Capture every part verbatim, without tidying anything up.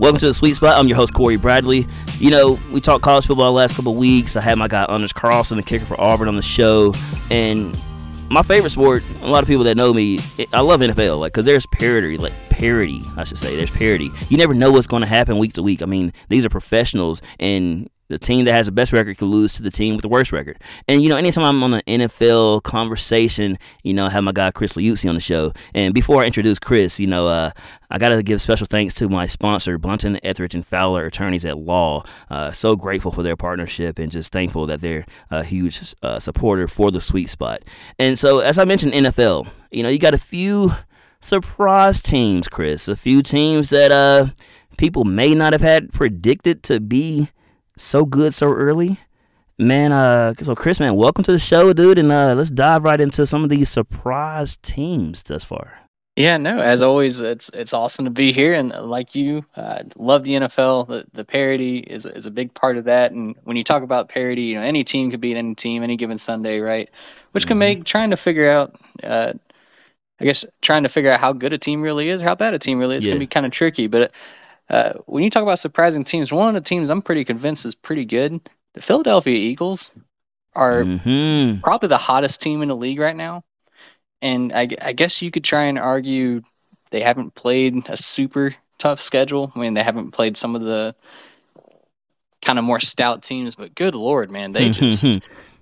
Welcome to the Sweet Spot. I'm your host, Corey Bradley. You know, we talked college football the last couple of weeks. I had my guy, Anders Carlson, the kicker for Auburn, on the show. And my favorite sport, a lot of people that know me, I love N F L, like, because there's parity, like, parity, I should say. There's parity. You never know what's going to happen week to week. I mean, these are professionals, and the team that has the best record can lose to the team with the worst record. And, you know, anytime I'm on an N F L conversation, you know, I have my guy Chris Liuzzi on the show. And before I introduce Chris, you know, uh, I got to give special thanks to my sponsor, Bunton, Etheridge, and Fowler, attorneys at law. Uh, so grateful for their partnership and just thankful that they're a huge uh, supporter for the Sweet Spot. And so, as I mentioned, N F L, you know, you got a few surprise teams, Chris, a few teams that uh, people may not have had predicted to be so good so early. Man, uh, so Chris, man, welcome to the show, dude, and uh, let's dive right into some of these surprise teams thus far. Yeah, no, as always, it's it's awesome to be here, and like you, uh, love the N F L. The, the parity is is a big part of that, and when you talk about parity, you know, any team could beat any team any given Sunday, right? Which can make trying to figure out, uh, I guess, trying to figure out how good a team really is or how bad a team really is Yeah. can be kind of tricky, but. Uh, when you talk about surprising teams, one of the teams I'm pretty convinced is pretty good. The Philadelphia Eagles are Mm-hmm. probably the hottest team in the league right now. And I, I guess you could try and argue they haven't played a super tough schedule. I mean, they haven't played some of the kind of more stout teams, but good Lord, man, they just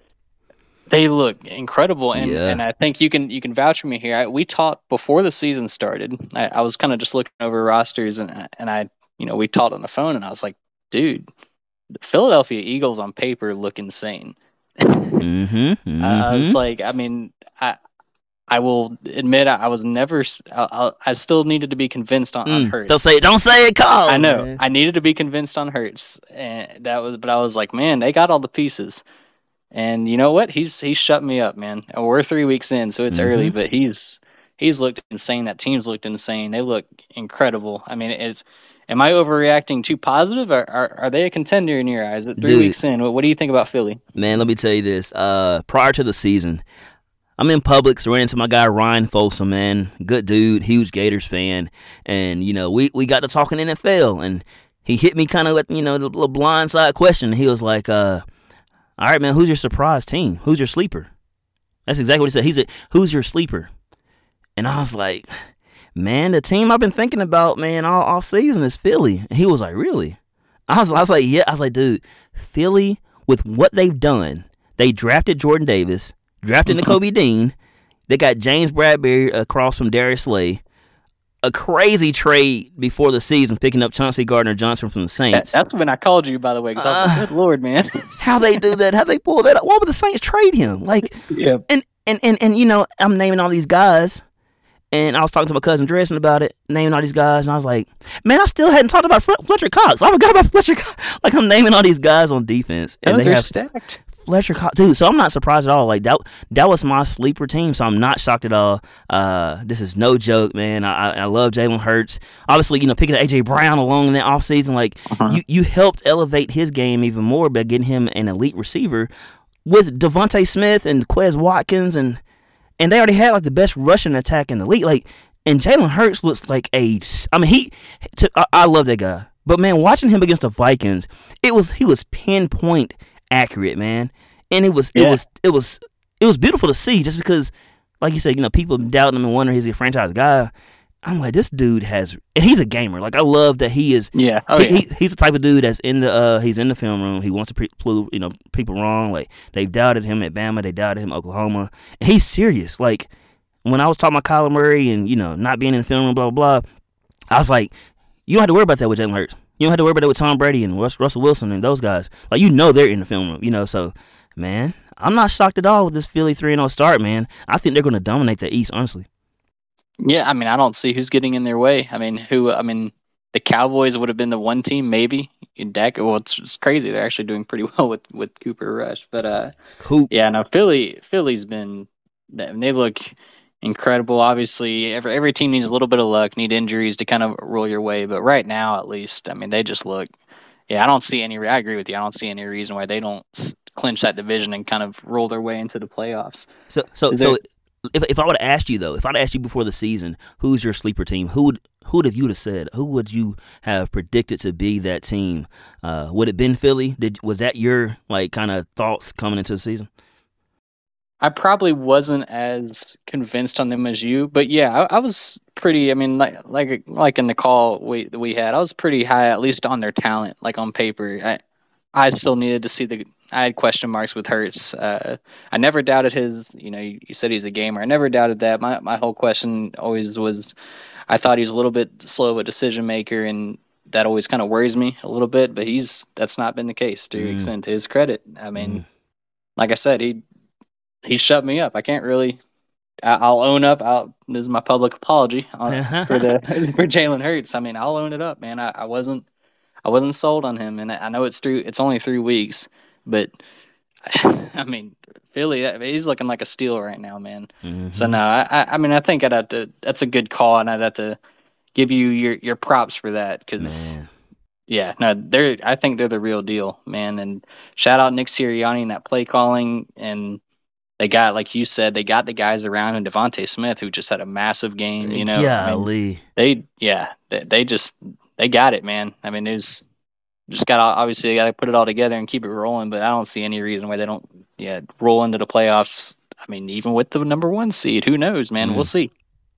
they look incredible. And, Yeah. and I think you can you can vouch for me here. I, we talked before the season started. I, I was kind of just looking over rosters, and and I you know we talked on the phone, and I was like, dude, the Philadelphia Eagles on paper look insane. Mm-hmm. Mm-hmm. I was like, I mean, I I will admit I, I was never. I, I, I still needed to be convinced on, on Mm, Hurts. don't say it. Don't say it. Call. I know. Man. I needed to be convinced on Hurts, and that was. But I was like, man, they got all the pieces. And you know what? He's he's shut me up, man. We're three weeks in, so it's Mhm. early, but he's he's looked insane. That team's looked insane. They look incredible. I mean, it's am I overreacting too positive, or are, are they a contender in your eyes? At three Dude. weeks in, what, what do you think about Philly? Man, let me tell you this. Uh, prior to the season, I'm in Publix, ran into my guy Ryan Folsom, man. Good dude, huge Gators fan. And, you know, we, we got to talking N F L, and he hit me kind of with, you know, the little blindside question. He was like, uh, all right, man, who's your surprise team? Who's your sleeper? That's exactly what he said. He said, who's your sleeper? And I was like, man, the team I've been thinking about, man, all, all season is Philly. And he was like, really? I was, I was like, yeah. I was like, dude, Philly, with what they've done, they drafted Jordan Davis, drafted N'Kobe Dean. They got James Bradbury across from Darius Slay. A crazy trade before the season, picking up Chauncey Gardner-Johnson from the That, Saints. that's when I called you, by the way, because I was like, Uh, good Lord, man. How they do that? How they pull that up? Why would the Saints trade him? Like, Yeah. and, and, and, and you know, I'm naming all these guys, and I was talking to my cousin Dresden about it, naming all these guys, and I was like, man, I still hadn't talked about Fle- Fletcher Cox. I forgot about Fletcher Cox. Like, I'm naming all these guys on defense, and Oh, they they're have stacked. Fletcher Cox, dude. So I'm not surprised at all. Like that, that was my sleeper team. So I'm not shocked at all. Uh, this is no joke, man. I, I I love Jalen Hurts. Obviously, you know, picking up A J Brown along in that offseason, like Uh-huh. you, you helped elevate his game even more by getting him an elite receiver with Devontae Smith and Quez Watkins, and and they already had like the best rushing attack in the league. Like, and Jalen Hurts looks like a. I mean, he. To, I, I love that guy, but man, watching him against the Vikings, it was he was pinpoint accurate, man. And it was Yeah. it was it was it was beautiful to see, just because, like you said, you know, people doubting him and wondering is he a franchise guy. I'm like, this dude has, and he's a gamer. Like, I love that he is. Yeah. Oh, he, yeah. he, he's the type of dude that's in the uh he's in the film room. He wants to pre- prove, you know, people wrong. Like, they've doubted him at Bama, they doubted him at Oklahoma, and he's serious. Like, when I was talking about Kyler Murray and, you know, not being in the film room, blah blah blah, I was like, you don't have to worry about that with Jalen Hurts. You don't have to worry about that with Tom Brady and Russ, Russell Wilson and those guys. Like, you know, they're in the film room, you know. So, man, I'm not shocked at all with this Philly three and oh start, man. I think they're going to dominate the East, honestly. Yeah, I mean, I don't see who's getting in their way. I mean, who? I mean, the Cowboys would have been the one team, maybe. In Dak, well, it's, it's crazy. They're actually doing pretty well with, with Cooper Rush. But uh, Cool. yeah, no, Philly, Philly's been. They look incredible. Obviously, every every team needs a little bit of luck, need injuries to kind of roll your way. But right now, at least, I mean, they just look. Yeah, I don't see any. I agree with you. I don't see any reason why they don't s- clinch that division and kind of roll their way into the playoffs. So, so, Is so, there- if if I would have asked you though, if I'd asked you before the season, who's your sleeper team? Who would who would have you have said? Who would you have predicted to be that team? Uh, would it been Philly? Did was that your like kind of thoughts coming into the season? I probably wasn't as convinced on them as you, but yeah, I, I was pretty. I mean, like like like in the call we that we had, I was pretty high at least on their talent, like on paper. I I still needed to see the. I had question marks with Hurts. Uh, I never doubted his. You know, you, you said he's a gamer. I never doubted that. My my whole question always was, I thought he was a little bit slow of a decision maker, and that always kind of worries me a little bit. But he's that's not been the case to mm. extent to his credit. I mean, mm. like I said, he. He shut me up. I can't really. I'll own up. I'll, this is my public apology on, for the for Jalen Hurts. I mean, I'll own it up, man. I, I wasn't. I wasn't sold on him, and I know it's through. It's only three weeks, but I mean, Philly. He's looking like a steal right now, man. Mm-hmm. So no, I. I mean, I think I'd have to. That's a good call, and I'd have to give you your your props for that because. Yeah, no, they're. I think they're the real deal, man. And shout out Nick Sirianni and that play calling and. They got, like you said, they got the guys around and Devontae Smith, who just had a massive game. You know, yeah, I mean, they, yeah, they, they just they got it, man. I mean, there's just got obviously they got to put it all together and keep it rolling. But I don't see any reason why they don't, yeah, roll into the playoffs. I mean, even with the number one seed, who knows, man? Mm. We'll see,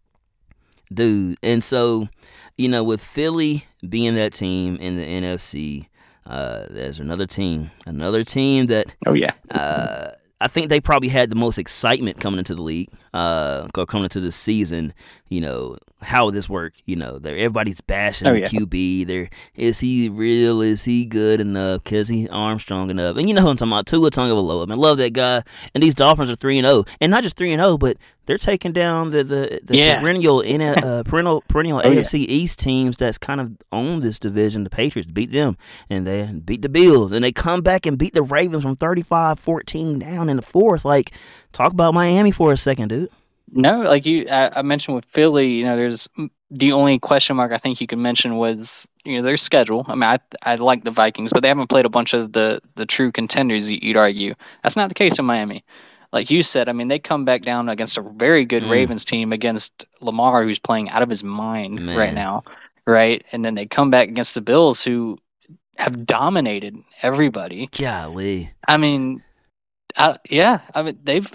dude. And so, you know, with Philly being that team in the N F C, uh, there's another team, another team that, oh yeah. Uh, I think they probably had the most excitement coming into the league, uh, coming into this season. You know, how would this work? You know, everybody's bashing oh, the yeah. Q B. There, is he real? Is he good enough? Is he arm strong enough? And you know who I'm talking about, Tua Tagovailoa. I mean, love that guy. And these Dolphins are three and zero, and not just three and zero, but they're taking down the the, the yeah. perennial uh, perennial perennial oh, A F C yeah. East teams that's kind of own this division. The Patriots beat them, and they beat the Bills, and they come back and beat the Ravens from thirty-five fourteen down in the fourth. Like, talk about Miami for a second, dude. No, like you, I, I mentioned with Philly, you know, there's the only question mark I think you can mention was, you know, their schedule. I mean, I I like the Vikings, but they haven't played a bunch of the the true contenders. You'd argue that's not the case in Miami. Like you said, I mean, they come back down against a very good mm. Ravens team against Lamar, who's playing out of his mind Man. right now, right? And then they come back against the Bills, who have dominated everybody. Golly. I mean, I, yeah, I mean, they've.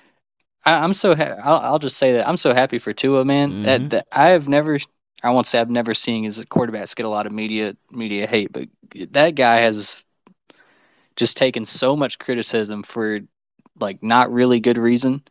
I, I'm so. Ha- I'll, I'll just say that I'm so happy for Tua, man. Mm-hmm. That, that I have never. I won't say I've never seen his quarterbacks get a lot of media media hate, but that guy has just taken so much criticism for. Like not really good reason,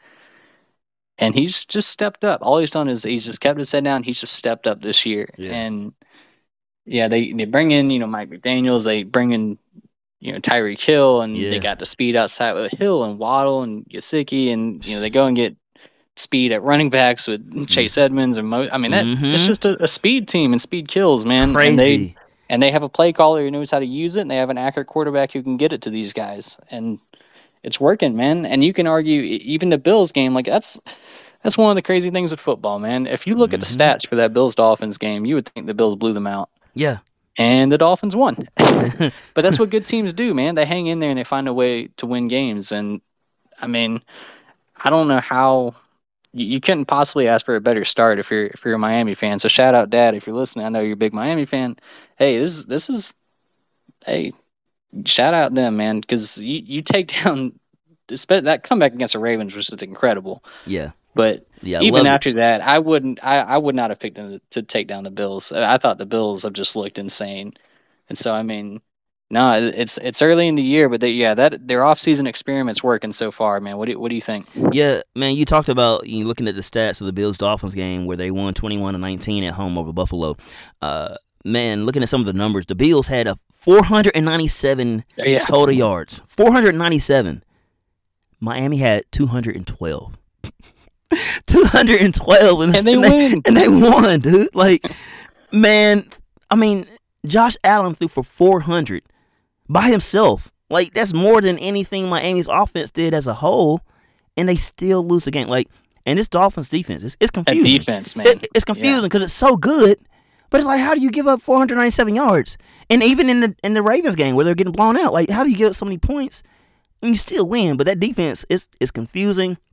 and he's just stepped up. All he's done is he's just kept his head down. He's just stepped up this year, yeah. and yeah, they they bring in you know Mike McDaniels. They bring in you know Tyreek Hill, and yeah. they got the speed outside with Hill and Waddle and Gesicki, and you know they go and get speed at running backs with mm-hmm. Chase Edmonds and Mo. I mean that mm-hmm. it's just a, a speed team, and speed kills, man. Crazy. And they and they have a play caller who knows how to use it, and they have an accurate quarterback who can get it to these guys, and. It's working, man. And you can argue even the Bills game, like that's that's one of the crazy things with football, man. If you look mm-hmm. at the stats for that Bills-Dolphins game, you would think the Bills blew them out. Yeah. And the Dolphins won. But that's what good teams do, man. They hang in there and they find a way to win games. And, I mean, I don't know how you, you couldn't possibly ask for a better start if you're if you're a Miami fan. So shout out, Dad, if you're listening. I know you're a big Miami fan. Hey, this, this is – hey – shout out them, man, because you, you take down that comeback against the Ravens was just incredible. Yeah, but yeah, even after it. that, I wouldn't, I, I would not have picked them to, to take down the Bills. I thought the Bills have just looked insane, and so I mean, no, it's it's early in the year, but they, yeah, that their off-season experiment's working so far, man. What do what do you think? Yeah, man, you talked about you looking at the stats of the Bills Dolphins game where they won twenty-one to nineteen at home over Buffalo. Uh, man, looking at some of the numbers, the Bills had a four hundred ninety-seven yeah. total yards. four hundred ninety-seven. Miami had two hundred twelve. two hundred twelve. And, and they and win. They, and they won, dude. Like, man, I mean, Josh Allen threw for four hundred by himself. Like, that's more than anything Miami's offense did as a whole, and they still lose the game. Like, and this Dolphins defense, it's, it's confusing. That defense, man. It, it's confusing because yeah. it's so good. But it's like, how do you give up four hundred ninety-seven yards? And even in the in the Ravens game where they're getting blown out, like, how do you give up so many points and you still win? But that defense is is confusing.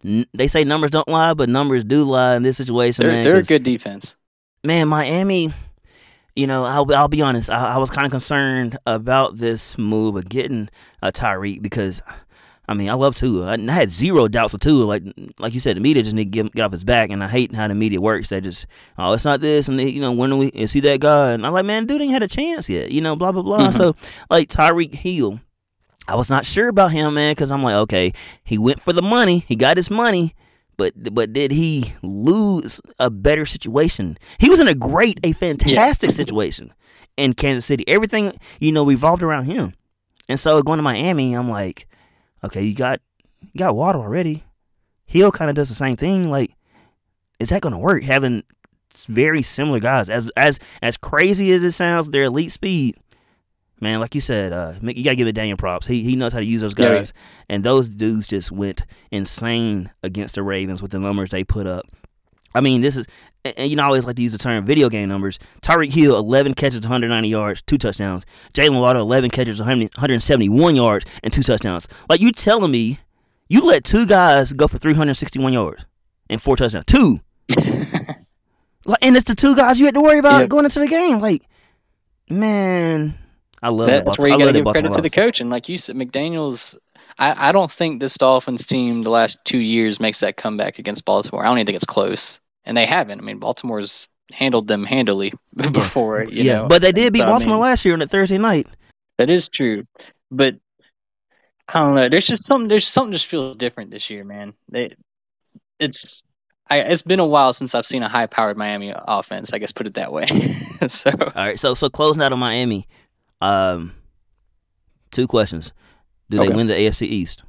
n- they say numbers don't lie, but numbers do lie in this situation, They're man. they're a 'cause, good defense. man, Miami. You know, I'll, I'll be honest. I, I was kind of concerned about this move of getting uh, Tyreek because, I mean, I love Tua. I, I had zero doubts with Tua. Like, like you said, the media just need to get, get off his back, and I hate how the media works. They just, oh, it's not this, and they, you know, when do we is he that guy? And I'm like, man, dude ain't had a chance yet. You know, blah blah blah. Mm-hmm. So, like Tyreek Hill, I was not sure about him, man, because I'm like, okay, he went for the money, he got his money. But but did he lose a better situation? He was in a great, a fantastic yeah. situation in Kansas City. Everything, you know, revolved around him. And so going to Miami, I'm like, okay, you got you got Waddle already. Hill kind of does the same thing. Like, is that going to work? Having very similar guys. As as as crazy as it sounds, their elite speed. Man, like you said, uh, you got to give it Daniel props. He he knows how to use those guys. Yeah. And those dudes just went insane against the Ravens with the numbers they put up. I mean, this is, and you know, I always like to use the term video game numbers. Tyreek Hill, eleven catches, one hundred ninety yards, two touchdowns. Jalen Waddle, eleven catches, one hundred seventy-one yards, and two touchdowns. Like, you telling me you let two guys go for three hundred sixty-one yards and four touchdowns? Two. Like, and it's the two guys you had to worry about yeah. going into the game. Like, man. I love that, that's where you got to give credit loss. to the coach. And like you said, McDaniels, I, I don't think this Dolphins team the last two years makes that comeback against Baltimore. I don't even think it's close. And they haven't. I mean, Baltimore's handled them handily before. You yeah, know? But they did beat so, Baltimore I mean, last year on a Thursday night. That is true. But I don't know. There's just something, there's something just feels different this year, man. They, it's, I, it's been a while since I've seen a high-powered Miami offense, I guess, put it that way. so All right, so so closing out on Miami. Um, two questions. Do okay. they win the A F C East?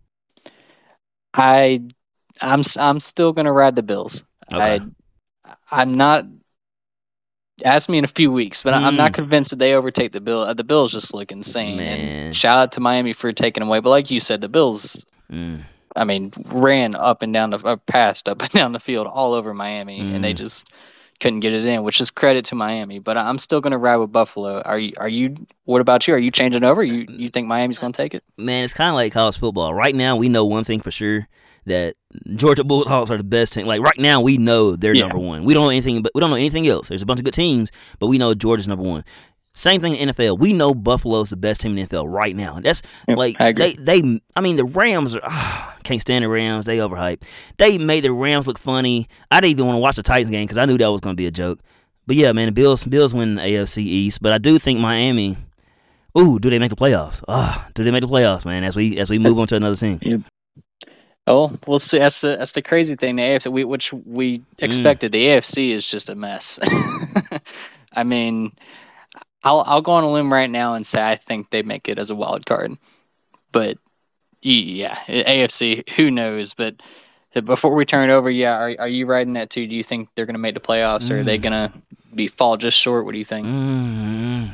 I, I'm I'm still gonna ride the Bills. Okay. I, I'm not. Ask me in a few weeks, but mm. I'm not convinced that they overtake the Bills. The Bills just look insane. Man. And shout out to Miami for taking away. But like you said, the Bills. Mm. I mean, ran up and down the uh, passed up and down the field all over Miami, mm. and they just couldn't get it in, which is credit to Miami. But I'm still going to ride with Buffalo. Are you? Are you? What about you? Are you changing over? You you think Miami's going to take it? Man, it's kind of like college football. Right now, we know one thing for sure, that Georgia Bulldogs are the best team. Like, right now, we know they're yeah. number one. We don't know anything, but we don't know anything else. There's a bunch of good teams, but we know Georgia's number one. Same thing in the N F L. We know Buffalo's the best team in the N F L right now. That's yep, like I they they. I mean, the Rams are. Oh, can't stand the Rams. They overhyped. They made the Rams look funny. I didn't even want to watch the Titans game because I knew that was going to be a joke. But yeah, man, the Bills Bills win the A F C East. But I do think Miami. Ooh, do they make the playoffs? Ah, oh, do they make the playoffs, man? As we as we move on to another team. Yep. Oh, we'll see. That's the that's the crazy thing. The A F C, we, which we expected. Mm. The A F C is just a mess. I mean, I'll I'll go on a limb right now and say I think they make it as a wild card. But yeah, A F C, who knows? But before we turn it over, yeah, are are you riding that too? Do you think they're going to make the playoffs, mm. or are they going to be fall just short? What do you think? Mm.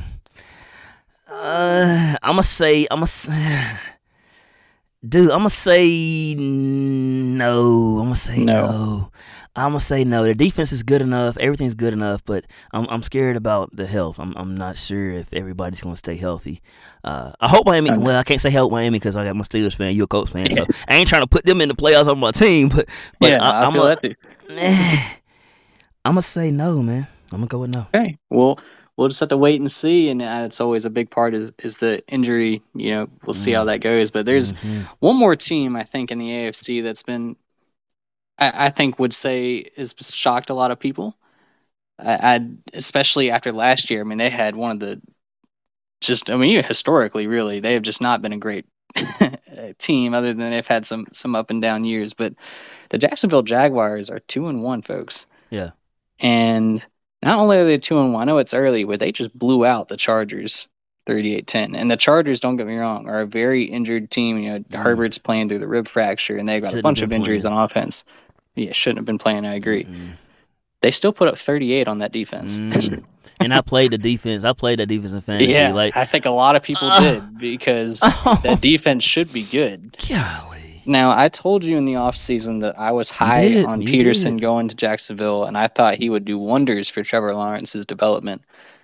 Uh, I'm gonna say I'm gonna. Dude, I'm going to say no. I'm going to say no. no. I'm going to say no. Their defense is good enough. Everything's good enough, but I'm I'm scared about the health. I'm I'm not sure if everybody's going to stay healthy. Uh, I hope Miami, okay. well, I can't say help Miami because I got my Steelers fan, you're a Colts fan, yeah. so I ain't trying to put them in the playoffs on my team, but, but yeah, I, I I'm feel a, that too. I'm going to say no, man. I'm going to go with no. Okay, well, we'll just have to wait and see, and it's always a big part is is the injury. You know, we'll see mm. how that goes. But there's mm-hmm. one more team I think in the A F C that's been, I, I think, would say has shocked a lot of people. I, I especially after last year. I mean, they had one of the just. I mean, historically, really, they have just not been a great team. Other than they've had some some up and down years, but the Jacksonville Jaguars are two and one, folks. Yeah, and. Not only are they two and one, I know it's early, but they just blew out the Chargers thirty-eight ten. And the Chargers, don't get me wrong, are a very injured team. You know, mm. Herbert's playing through the rib fracture, and they've got shouldn't a bunch of injuries playing. on offense. Yeah, shouldn't have been playing, I agree. Mm. They still put up thirty-eight on that defense. Mm. And I played the defense. I played that defense in fantasy. Yeah, like, I think a lot of people uh, did because oh, that defense should be good. Golly. Now, I told you in the offseason that I was high did, on Peterson did. going to Jacksonville, and I thought he would do wonders for Trevor Lawrence's development.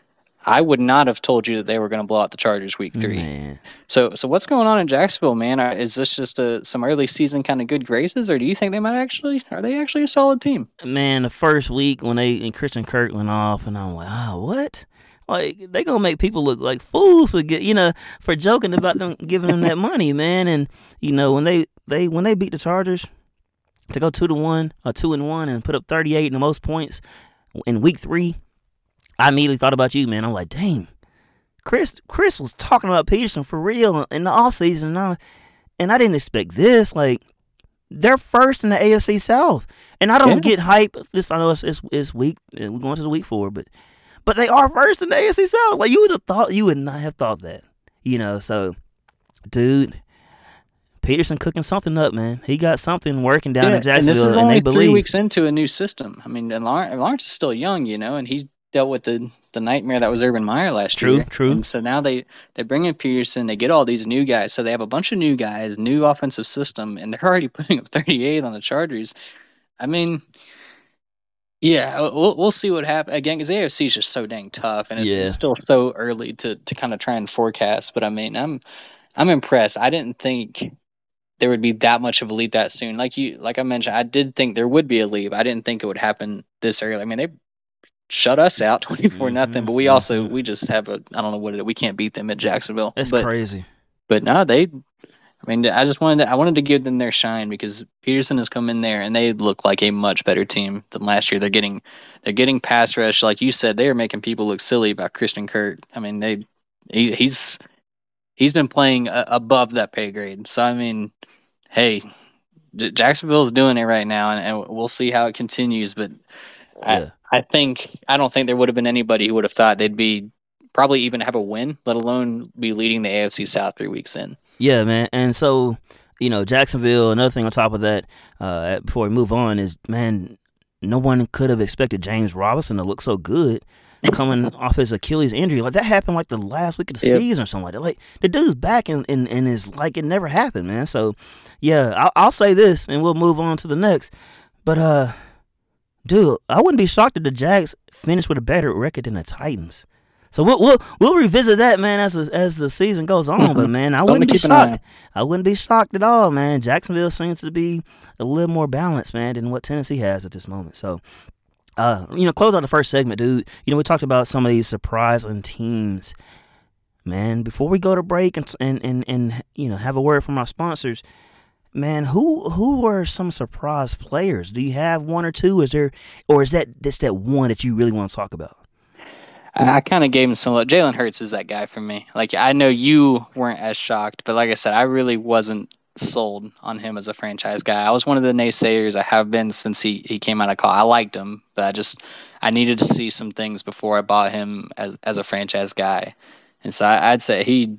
I would not have told you that they were going to blow out the Chargers week three. Man. So, so what's going on in Jacksonville, man? Are- Is this just a, some early season kind of good graces, or do you think they might actually, are they actually a solid team? Man, the first week when they and Christian Kirk went off, and I'm like, oh, what? Like, they gonna make people look like fools for get, you know, for joking about them giving them that money, man. And you know, when they, they when they beat the Chargers to go two to one or two and one and put up thirty-eight and the most points in week three, I immediately thought about you, man. I'm like, dang, Chris Chris was talking about Peterson for real in the offseason, and I, and I didn't expect this. Like, they're first in the A F C South, and I don't Yeah. get hype. This I know it's, it's it's week we're going to the week four, but but they are first in the A F C South. Like, you would have thought, you would not have thought that, you know. So, dude, Peterson cooking something up, man. He got something working down Yeah, in Jacksonville, and this is and only they three believe. weeks into a new system. I mean, and Lawrence, Lawrence is still young, you know, and he dealt with the, the nightmare that was Urban Meyer last True, year. true. And so now they, they bring in Peterson, they get all these new guys. So they have a bunch of new guys, new offensive system, and they're already putting up thirty-eight on the Chargers. I mean, yeah, we'll we'll see what happens again, because the A F C is just so dang tough, and it's, Yeah. it's still so early to, to kind of try and forecast. But I mean, I'm I'm impressed. I didn't think there would be that much of a leap that soon. Like you, like I mentioned, I did think there would be a leap. I didn't think it would happen this early. I mean, they shut us out twenty-four nothing, but we also we just have a I don't know what it is. We can't beat them at Jacksonville. That's but, crazy. But no, they. I mean, I just wanted to, I wanted to give them their shine, because Peterson has come in there and they look like a much better team than last year. They're getting they're getting pass rush, like you said. They are making people look silly about Christian Kirk. I mean, they he, he's he's been playing uh, above that pay grade. So I mean, hey, J- Jacksonville's doing it right now, and, and we'll see how it continues. But Yeah. I I think I don't think there would have been anybody who would have thought they'd be probably even have a win, let alone be leading the A F C South three weeks in. Yeah, man. And so, you know, Jacksonville, another thing on top of that, uh, before we move on, is, man, no one could have expected James Robinson to look so good coming off his Achilles injury. Like, that happened like the last week of the Yep. season or something like that. Like, the dude's back and, and, and is like it never happened, man. So, yeah, I'll, I'll say this and we'll move on to the next. But, uh, dude, I wouldn't be shocked if the Jags finished with a better record than the Titans. So we'll we'll, we'll revisit that, man, as the, as the season goes on. But man, I Something wouldn't to be keep an eye on. shocked. I wouldn't be shocked at all, man. Jacksonville seems to be a little more balanced, man, than what Tennessee has at this moment. So, uh, you know, close out the first segment, dude. You know, we talked about some of these surprising teams, man. Before we go to break and and and, and you know have a word from our sponsors. Man, who who were some surprise players? Do you have one or two? Is there, or is that just that one that you really want to talk about? I, I kind of gave him some. Jalen Hurts is that guy for me. Like, I know you weren't as shocked, but like I said, I really wasn't sold on him as a franchise guy. I was one of the naysayers. I have been since he, he came out of college. I liked him, but I just I needed to see some things before I bought him as as a franchise guy. And so I, I'd say he.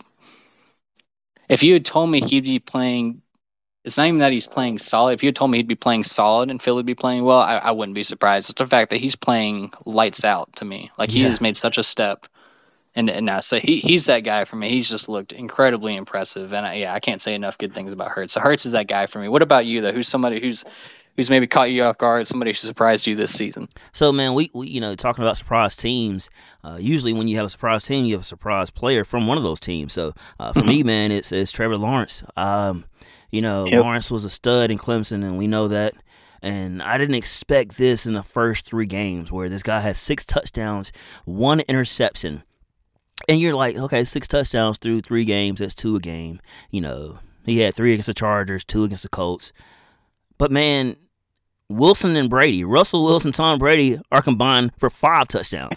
If you had told me he'd be playing. It's not even that he's playing solid. If you had told me he'd be playing solid and Philly would be playing well, I, I wouldn't be surprised. It's the fact that he's playing lights out to me. Like, he Yeah. has made such a step. And, and now, so he he's that guy for me. He's just looked incredibly impressive. And I, yeah, I can't say enough good things about Hurts. So Hurts is that guy for me. What about you, though? Who's somebody who's who's maybe caught you off guard, somebody who surprised you this season? So, man, we, we you know, talking about surprise teams, uh, usually when you have a surprise team, you have a surprise player from one of those teams. So, uh, for me, man, it's, it's Trevor Lawrence. Um, you know, Yep. Lawrence was a stud in Clemson, and we know that. And I didn't expect this in the first three games where this guy has six touchdowns, one interception. And you're like, okay, six touchdowns through three games, that's two a game. You know, he had three against the Chargers, two against the Colts. But, man, Wilson and Brady, Russell Wilson, Tom Brady are combined for five touchdowns.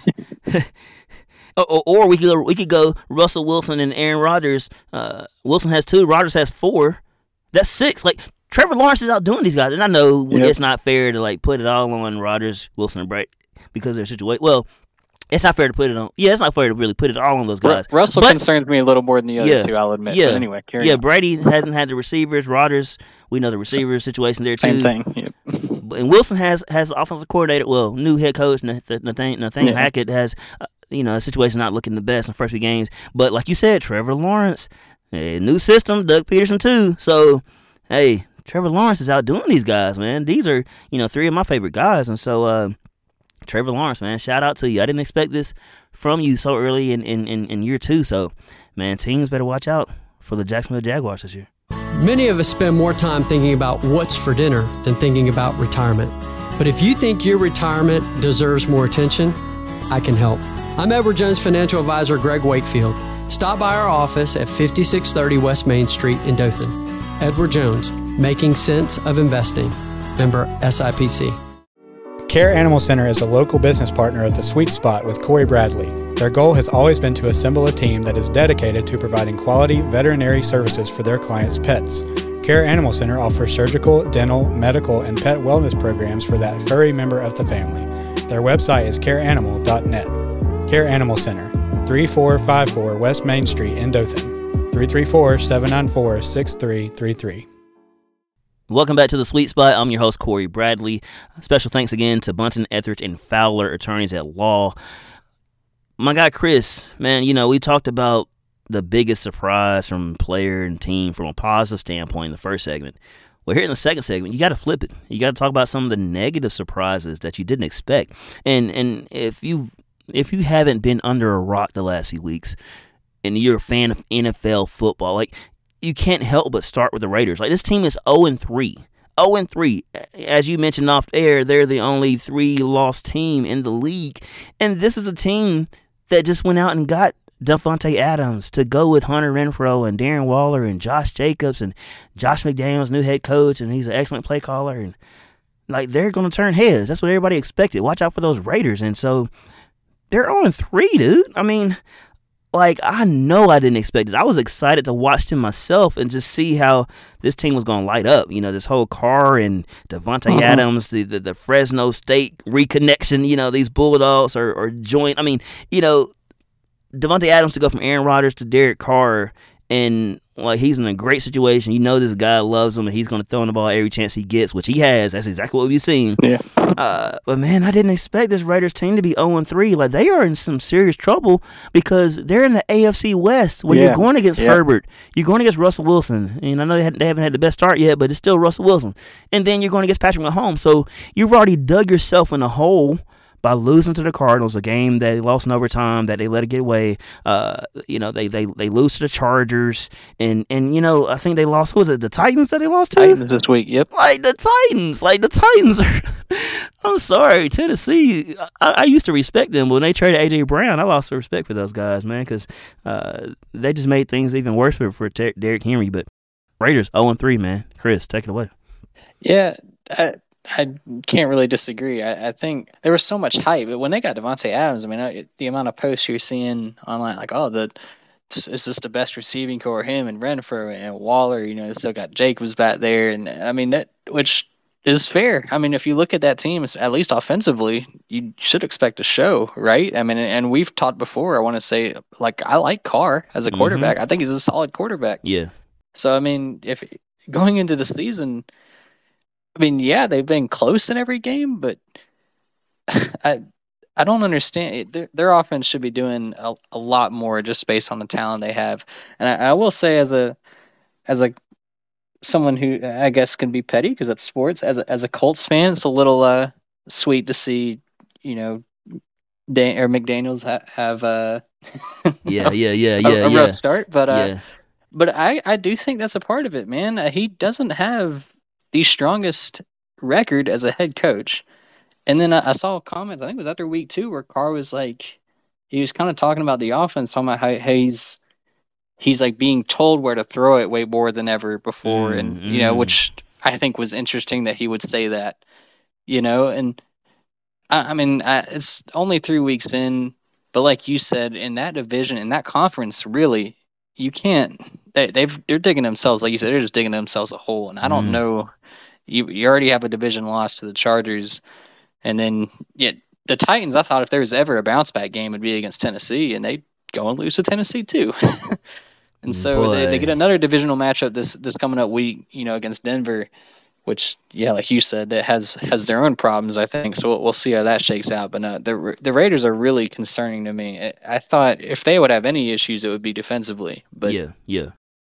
or, or we could go, we could go Russell Wilson and Aaron Rodgers. Uh, Wilson has two, Rodgers has four. That's six. Like, Trevor Lawrence is outdoing these guys. And I know Yep. it's not fair to, like, put it all on Rodgers, Wilson, and Brady because of their situation. Well, it's not fair to put it on. Yeah, it's not fair to really put it all on those Ru- guys. Russell But- concerns me a little more than the other Yeah, two, I'll admit. yeah, But anyway, carry Yeah, on. Brady hasn't had the receivers. Rodgers, we know the receiver situation there, too. Same thing. Yep. And Wilson has has offensive coordinator, well, new head coach Nath- Nathaniel, Nathaniel Yeah. Hackett has, uh, you know, a situation not looking the best in the first few games. But like you said, Trevor Lawrence, eh, new system, Doug Peterson too. So, hey, Trevor Lawrence is outdoing these guys, man. These are, you know, three of my favorite guys. And so, uh, Trevor Lawrence, man, shout out to you. I didn't expect this from you so early in, in, in, in year two. So, man, teams better watch out for the Jacksonville Jaguars this year. Many of us spend more time thinking about what's for dinner than thinking about retirement. But if you think your retirement deserves more attention, I can help. I'm Edward Jones financial advisor Greg Wakefield. Stop by our office at fifty-six thirty West Main Street in Dothan. Edward Jones, making sense of investing. Member S I P C. Care Animal Center is a local business partner of The Sweet Spot with Corey Bradley. Their goal has always been to assemble a team that is dedicated to providing quality veterinary services for their clients' pets. Care Animal Center offers surgical, dental, medical, and pet wellness programs for that furry member of the family. Their website is care animal dot net. Care Animal Center, thirty-four fifty-four West Main Street in Dothan, three three four, seven nine four, six three three three. Welcome back to The Sweet Spot. I'm your host, Corey Bradley. Special thanks again to Bunton, Etheridge, and Fowler, attorneys at law. My guy, Chris, man, you know, we talked about the biggest surprise from player and team from a positive standpoint in the first segment. Well, here in the second segment, you got to flip it. You got to talk about some of the negative surprises that you didn't expect. And and if you if you haven't been under a rock the last few weeks and you're a fan of N F L football, like, you can't help but start with the Raiders. Like, this team is oh and three. oh and three. As you mentioned off air, they're the only three-loss team in the league. And this is a team that just went out and got Davante Adams to go with Hunter Renfrow and Darren Waller and Josh Jacobs and Josh McDaniels, new head coach, and he's an excellent play caller. And, like, they're going to turn heads. That's what everybody expected. Watch out for those Raiders. And so they're oh and three, dude. I mean, like, I know I didn't expect this. I was excited to watch them myself and just see how this team was going to light up. You know, this whole Carr and Davante uh-huh. Adams, the, the the Fresno State reconnection, you know, these Bulldogs are, are joint. I mean, you know, Davante Adams to go from Aaron Rodgers to Derek Carr, and, like, he's in a great situation. You know this guy loves him, and he's going to throw in the ball every chance he gets, which he has. That's exactly what we've seen. Yeah. Uh, but, man, I didn't expect this Raiders team to be oh and three. Like, they are in some serious trouble because they're in the A F C West where yeah. you're going against yeah. Herbert. You're going against Russell Wilson. And I know they, had, they haven't had the best start yet, but it's still Russell Wilson. And then you're going against Patrick Mahomes. So you've already dug yourself in a hole by losing to the Cardinals, a game that they lost in overtime, that they let it get away. Uh, you know, they, they they lose to the Chargers, and and you know, I think they lost. Who was it, the Titans that they lost to? Titans this week. Yep. Like the Titans, like the Titans are. I'm sorry, Tennessee. I, I used to respect them, but when they traded A J Brown, I lost the respect for those guys, man, because uh, they just made things even worse for for Ter- Derrick Henry. But Raiders oh and three, man. Chris, take it away. Yeah. I- I can't really disagree. I, I think there was so much hype, but when they got Davante Adams, I mean, I, the amount of posts you're seeing online, like, oh, the is this the best receiving core? Him and Renfrow and Waller, you know, still got Jacobs back there, and I mean that, which is fair. I mean, if you look at that team, at least offensively, you should expect a show, right? I mean, and we've talked before. I want to say, like, I like Carr as a quarterback. Mm-hmm. I think he's a solid quarterback. Yeah. So I mean, if going into the season, I mean, yeah, they've been close in every game, but I I don't understand. Their, their offense should be doing a, a lot more just based on the talent they have. And I, I will say, as a as a someone who I guess can be petty because it's sports, as a, as a Colts fan, it's a little uh, sweet to see, you know, Dan, or McDaniels ha- have uh, yeah, yeah, yeah, a, yeah, a yeah. rough start. But uh, yeah. but I, I do think that's a part of it, man. Uh, he doesn't have the strongest record as a head coach. And then I, I saw comments, I think it was after week two, where Carr was like, he was kind of talking about the offense, talking about how, how he's, he's like being told where to throw it way more than ever before. Mm, and, you know, mm. which I think was interesting that he would say that, you know, and I, I mean, I, it's only three weeks in, but like you said, in that division, in that conference, really, you can't, they, they've, they're digging themselves, like you said, they're just digging themselves a hole. And I don't mm. know, you, you already have a division loss to the Chargers. And then, yeah, the Titans, I thought if there was ever a bounce back game, it'd be against Tennessee, and they'd go and lose to Tennessee too. And so they, they get another divisional matchup this this coming up week, you know, against Denver, which, yeah, like you said, that has has their own problems, I think. So we'll, we'll see how that shakes out. But no, the the Raiders are really concerning to me. I thought if they would have any issues, it would be defensively. But yeah, yeah.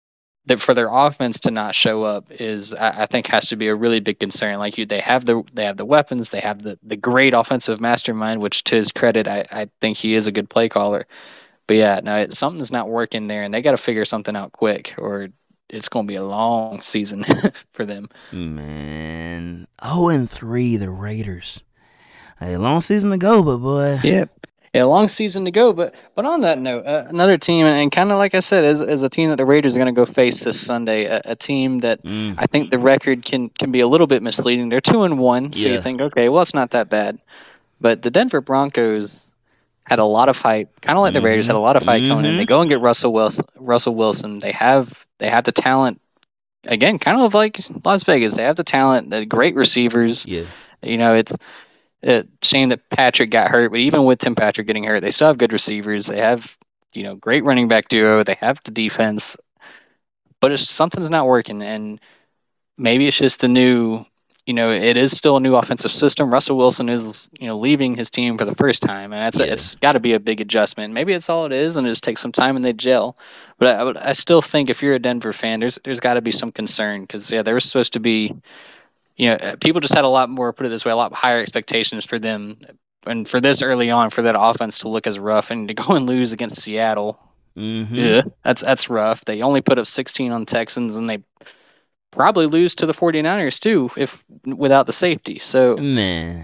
that for their offense to not show up is, I, I think, has to be a really big concern. Like you, they have the they have the weapons, they have the, the great offensive mastermind, which to his credit, I, I think he is a good play caller. But yeah, no, it, something's not working there, and they got to figure something out quick, or it's going to be a long season for them. Man, oh and three, the Raiders. A long season to go, but boy. Yeah. Yeah, long season to go. But but on that note, uh, another team, and, and kind of like I said, is, is a team that the Raiders are going to go face this Sunday, a, a team that Mm. I think the record can, can be a little bit misleading. They're two and one, so Yeah. you think, okay, well, it's not that bad. But the Denver Broncos had a lot of hype, kind of like the Raiders had a lot of hype coming in. Mhm. They go and get Russell Wilson. Russell Wilson. They have they have the talent. Again, kind of like Las Vegas. They have the talent. The great receivers. Yeah. You know, it's a shame that Patrick got hurt, but even with Tim Patrick getting hurt, they still have good receivers. They have, you know, great running back duo. They have the defense, but it's something's not working, and maybe it's just the new. You know, it is still a new offensive system. Russell Wilson is, you know, leaving his team for the first time, and that's Yeah. a, it's got to be a big adjustment. Maybe it's all it is, and it just takes some time and they gel. But I, I would- I still think if you're a Denver fan, there's there's got to be some concern because yeah, they were supposed to be, you know, uh, people just had a lot more, put it this way, a lot higher expectations for them, and for this early on, for that offense to look as rough and to go and lose against Seattle. Mm-hmm. Yeah, that's that's rough. They only put up sixteen on Texans, and they probably lose to the 49ers too if without the safety. So, Man.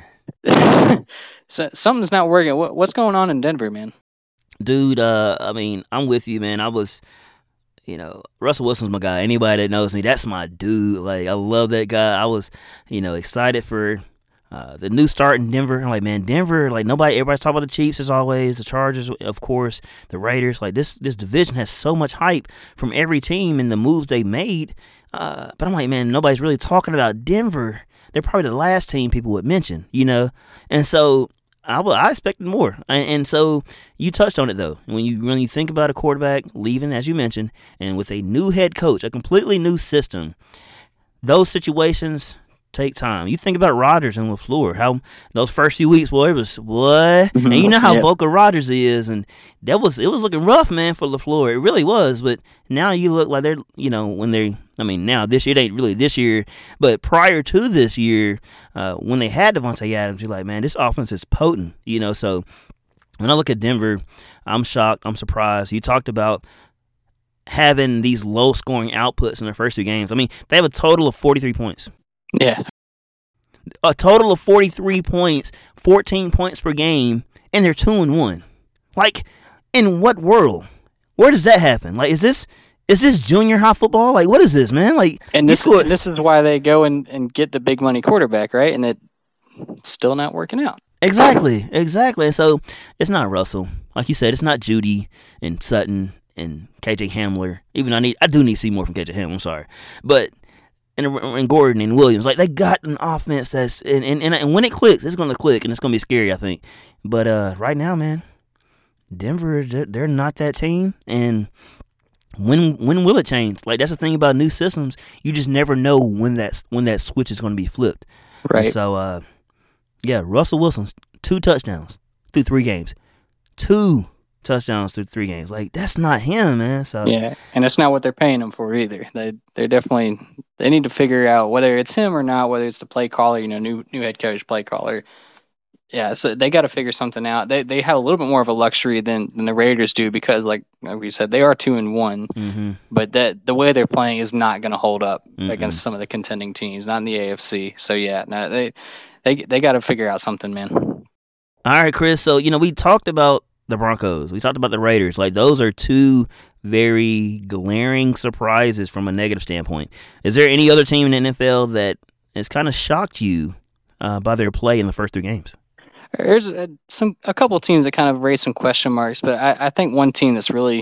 so something's not working. What, what's going on in Denver, man? Dude, uh, I mean, I'm with you, man. I was, you know, Russell Wilson's my guy. Anybody that knows me, that's my dude. Like, I love that guy. I was, you know, excited for uh, the new start in Denver. I'm like, man, Denver, like, nobody, everybody's talking about the Chiefs as always, the Chargers, of course, the Raiders. Like, this this division has so much hype from every team and the moves they made. Uh, but I'm like, man, nobody's really talking about Denver. They're probably the last team people would mention, you know? And so I, w- I expected more. And, and so you touched on it, though. When you when you think about a quarterback leaving, as you mentioned, and with a new head coach, a completely new system, those situations take time. You think about Rodgers and LaFleur, how those first few weeks, boy, it was what? And you know how Yep. vocal Rodgers is, and that was it was looking rough, man, for LaFleur. It really was. But now you look like they're, you know, when they, I mean, now this year, it ain't really this year, but prior to this year, uh, when they had Devontae Adams, you're like, man, this offense is potent, you know. So when I look at Denver, I'm shocked, I'm surprised. You talked about having these low scoring outputs in the first two games. I mean, they have a total of forty-three points. Yeah, A total of forty-three points, fourteen points per game, and they're two and one. Like, in what world? Where does that happen? Like, is this is this junior high football? Like, what is this, man? Like, and you this scored- this is why they go and, and get the big money quarterback, right? And it's still not working out. exactly, exactly. And so it's not Russell, like you said. It's not Judy and Sutton and K J Hamler. Even I need, I do need to see more from K J Hamler. I'm sorry, but. And, and Gordon and Williams, like they got an offense that's and, and, and when it clicks, it's gonna click and it's gonna be scary, I think. But uh, right now, man, Denver, they're, they're not that team. And when when will it change? Like that's the thing about new systems, you just never know when that when that switch is gonna be flipped. Right. And so uh, yeah, Russell Wilson's two touchdowns through three games, two touchdowns through three games. Like that's not him, man. So Yeah, and it's not what they're paying him for either. They they're definitely they need to figure out whether it's him or not, whether it's the play caller, you know, new new head coach, play caller. Yeah, so they got to figure something out. They they have a little bit more of a luxury than, than the Raiders do because, like, like we said, they are two and one. Mm-hmm. But that the way they're playing is not going to hold up Mm-mm. against some of the contending teams, not in the A F C. So yeah, no, they they they got to figure out something, man. All right, Chris. So, you know, we talked about the Broncos. We talked about the Raiders. Like, those are two very glaring surprises from a negative standpoint. Is there any other team in the N F L that has kind of shocked you uh, by their play in the first three games? There's a, some a couple teams that kind of raise some question marks, but I, I think one team that's really,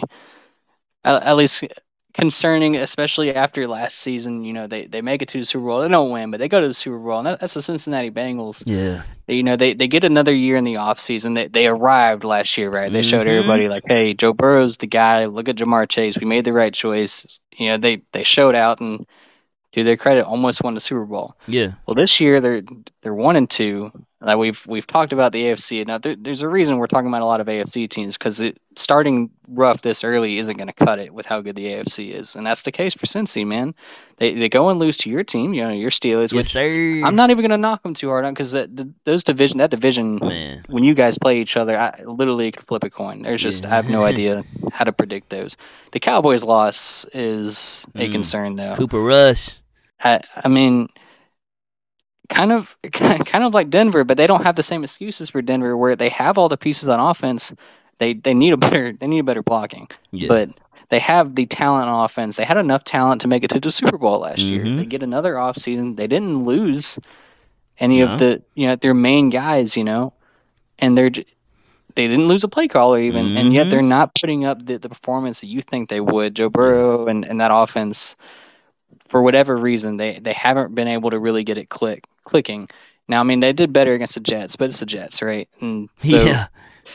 at, at least concerning, especially after last season, you know, they, they make it to the Super Bowl. They don't win, but they go to the Super Bowl, and that, that's the Cincinnati Bengals. Yeah. You know, they, they get another year in the offseason. They they arrived last year, right? They showed Mhm. everybody, like, hey, Joe Burrow's the guy. Look at Jamar Chase. We made the right choice. You know, they, they showed out, and to their credit, almost won the Super Bowl. Yeah. Well, this year they're they're one and two. Like we've we've talked about the A F C. Now there, there's a reason we're talking about a lot of A F C teams, because starting rough this early isn't going to cut it with how good the A F C is, and that's the case for Cincy, man. They they go and lose to your team, you know, your Steelers. Yes, which sir. I'm not even going to knock them too hard on, because those division that division Man. when you guys play each other, I literally could flip a coin. There's just Yeah. I have no idea how to predict those. The Cowboys' loss is a Mm. concern though. Cooper Rush. I, I mean, kind of, kind of like Denver, but they don't have the same excuses for Denver, where they have all the pieces on offense. They they need a better they need a better blocking, Yeah. but they have the talent on offense. They had enough talent to make it to the Super Bowl last year. Mhm. They get another offseason. They didn't lose any No. of the you know their main guys, you know, and they're j- they didn't lose a play caller even, and yet Mhm. they're not putting up the, the performance that you think they would. Joe Burrow and, and that offense, for whatever reason, they, they haven't been able to really get it click clicking. Now, I mean, they did better against the Jets, but it's the Jets, right? And so Yeah.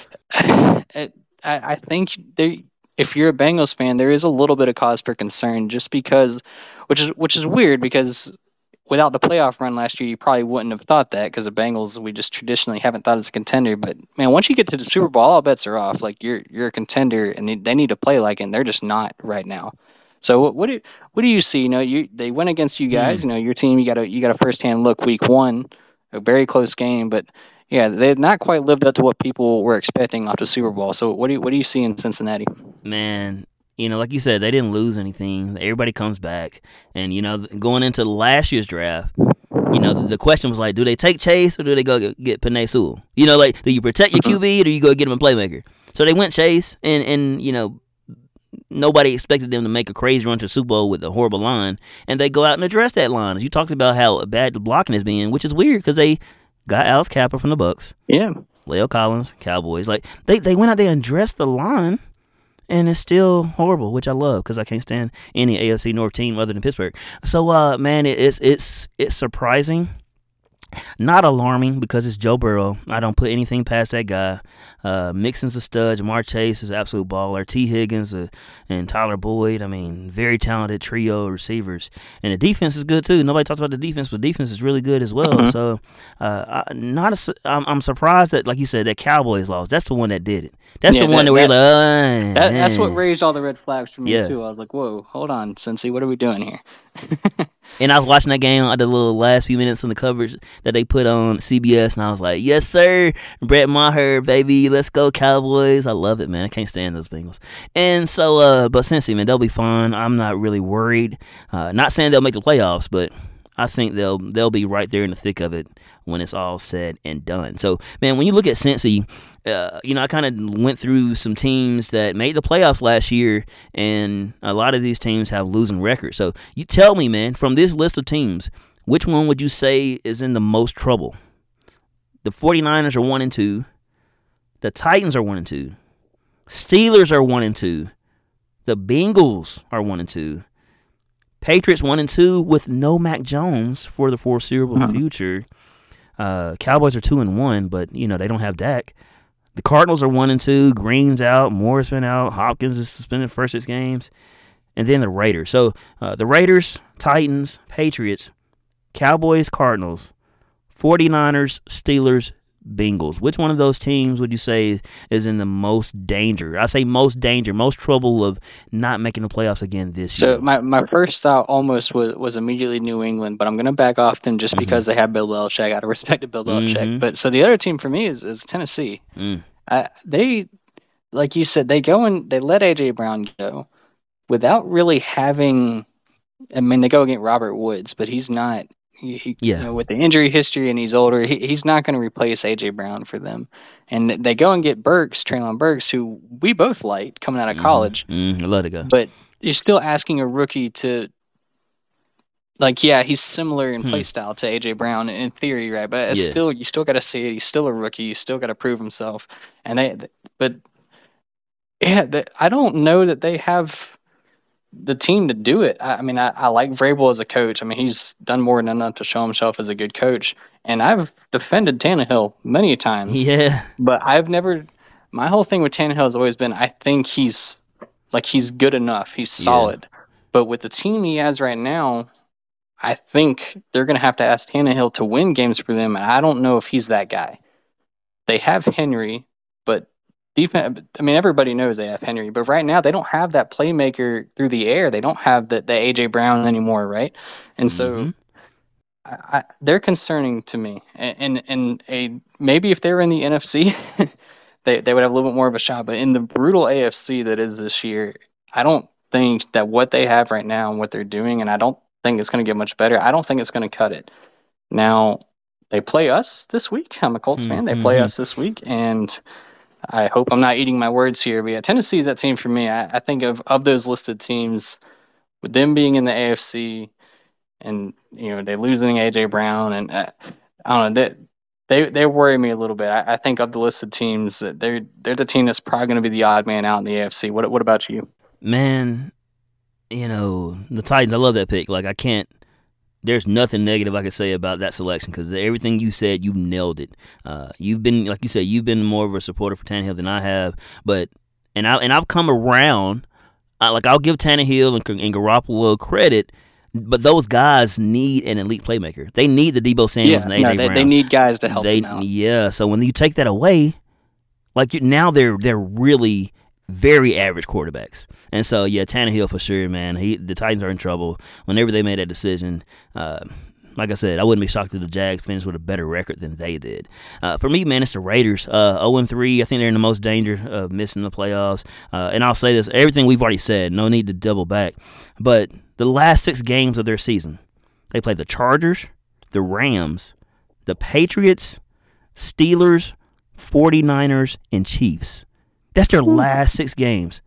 it, I, I think they, if you're a Bengals fan, there is a little bit of cause for concern, just because, which is which is weird, because without the playoff run last year, you probably wouldn't have thought that, because the Bengals, we just traditionally haven't thought as a contender. But man, once you get to the Super Bowl, all bets are off. Like you're you're a contender, and they, they need to play like it, and they're just not right now. So what, what do what do you see? You know, you they went against you guys. Mm. You know, your team. You got a you got a first hand look week one, a very close game, but yeah, they had not quite lived up to what people were expecting off the Super Bowl. So what do you, what do you see in Cincinnati? Man, you know, like you said, they didn't lose anything. Everybody comes back. And, you know, going into last year's draft, you know, the, the question was like, do they take Chase or do they go get, get Penei Sewell? You know, like, do you protect your Q B or do you go get him a playmaker? So they went Chase, and, and you know, nobody expected them to make a crazy run to the Super Bowl with a horrible line. And they go out and address that line. As you talked about how bad the blocking has been, which is weird because they got Alex Kappa from the Bucks. Yeah. Leo Collins, Cowboys. Like, they, they went out there and addressed the line, and it's still horrible, which I love because I can't stand any A F C North team other than Pittsburgh. So, uh, man, it, it's it's it's surprising. Not alarming because it's Joe Burrow. I don't put anything past that guy. Uh, Mixon's a stud. Jamar Chase is an absolute baller. T. Higgins uh, and Tyler Boyd. I mean, very talented trio of receivers. And the defense is good, too. Nobody talks about the defense, but defense is really good as well. Mhm. So, uh, I, not a, su- I'm, I'm surprised that, like you said, that Cowboys lost. That's the one that did it. That's Yeah, the one that- that, we're that- like, uh, That, that's what raised all the red flags for me Yeah. too. I was like, "Whoa, hold on, Cincy, what are we doing here?" And I was watching that game, the little last few minutes in the coverage that they put on C B S, and I was like, yes, sir. Brett Maher, baby. Let's go, Cowboys. I love it, man. I can't stand those Bengals. And so, uh, but Cincy, man, they'll be fine. I'm not really worried. Uh, not saying they'll make the playoffs, but I think they'll they'll be right there in the thick of it when it's all said and done. So, man, when you look at Cincy, uh, you know, I kind of went through some teams that made the playoffs last year, and a lot of these teams have losing records. So, you tell me, man, from this list of teams, which one would you say is in the most trouble? The 49ers are one and two. The Titans are one and two. Steelers are one and two. The Bengals are one and two. Patriots one and two with no Mac Jones for the foreseeable Uh-huh. future. Uh, Cowboys are two and one, but you know they don't have Dak. The Cardinals are one and two. Green's out. Moore's been out. Hopkins is suspended first six games, and then the Raiders. So uh, the Raiders, Titans, Patriots, Cowboys, Cardinals, 49ers, Steelers, Bengals. Which one of those teams would you say is in the most danger? I say most danger, most trouble of not making the playoffs again this So year. my, my first thought almost was, was immediately New England, but I'm going to back off them just Mhm. because they have Bill Belichick. Out of respect to Bill Belichick. Mhm. But so the other team for me is, is Tennessee. Mm. Uh, they, like you said, they go and they let A J Brown go without really having. I mean, they go against Robert Woods, but he's not. He, he- Yeah. you know, with the injury history and he's older, he, he's not going to replace A J Brown for them. And they go and get Burks, Traylon Burks, who we both liked coming out of Mhm. college. Mm, I love the guy. But you're still asking a rookie to, like, yeah, he's similar in Hmm. play style to A J Brown in theory, right? But it's Yeah. still, you still got to see it. He's still a rookie. He's still got to prove himself. And they, but yeah, the, I don't know that they have the team to do it. I, I mean, I, I like Vrabel as a coach. I mean, he's done more than enough to show himself as a good coach. And I've defended Tannehill many times. Yeah. But I've never. My whole thing with Tannehill has always been I think he's like he's good enough. He's Yeah. solid. But with the team he has right now, I think they're going to have to ask Tannehill to win games for them, and I don't know if he's that guy. They have Henry, but defense. I mean, everybody knows they have Henry, but right now they don't have that playmaker through the air. They don't have the, the A J Brown anymore, right? And Mm-hmm. so I, I, they're concerning to me. And, and and a maybe if they were in the N F C, they they would have a little bit more of a shot. But in the brutal A F C that is this year, I don't think that what they have right now and what they're doing, and I don't think it's going to get much better. I don't think it's going to cut it. Now, they play us this week. I'm a Colts fan. They play Mm-hmm. us this week, and I hope I'm not eating my words here. But yeah, Tennessee is that team for me. I, I think of, of those listed teams, with them being in the A F C, and you know they losing A J Brown, and uh, I don't know they they they worry me a little bit. I, I think of the listed teams, that they're they're the team that's probably going to be the odd man out in the A F C. What what about you? Man, you know, the Titans, I love that pick. Like, I can't, there's nothing negative I can say about that selection because everything you said, you nailed it. Uh, you've been, like you said, you've been more of a supporter for Tannehill than I have. But, and, I, and I've come around, I, like, I'll give Tannehill and, and Garoppolo credit, but those guys need an elite playmaker. They need the Deebo Samuels Yeah, and A J no, they, Browns. they need guys to help They, them out. yeah, so when you take that away, like you, now they're they're really very average quarterbacks. And so, yeah, Tannehill for sure, man. He the Titans are in trouble. Whenever they made that decision, uh, like I said, I wouldn't be shocked if the Jags finished with a better record than they did. Uh, for me, man, it's the Raiders. Uh, oh and three, I think they're in the most danger of missing the playoffs. Uh, and I'll say this, everything we've already said, no need to double back. But the last six games of their season, they played the Chargers, the Rams, the Patriots, Steelers, forty-niners, and Chiefs. That's their last six games.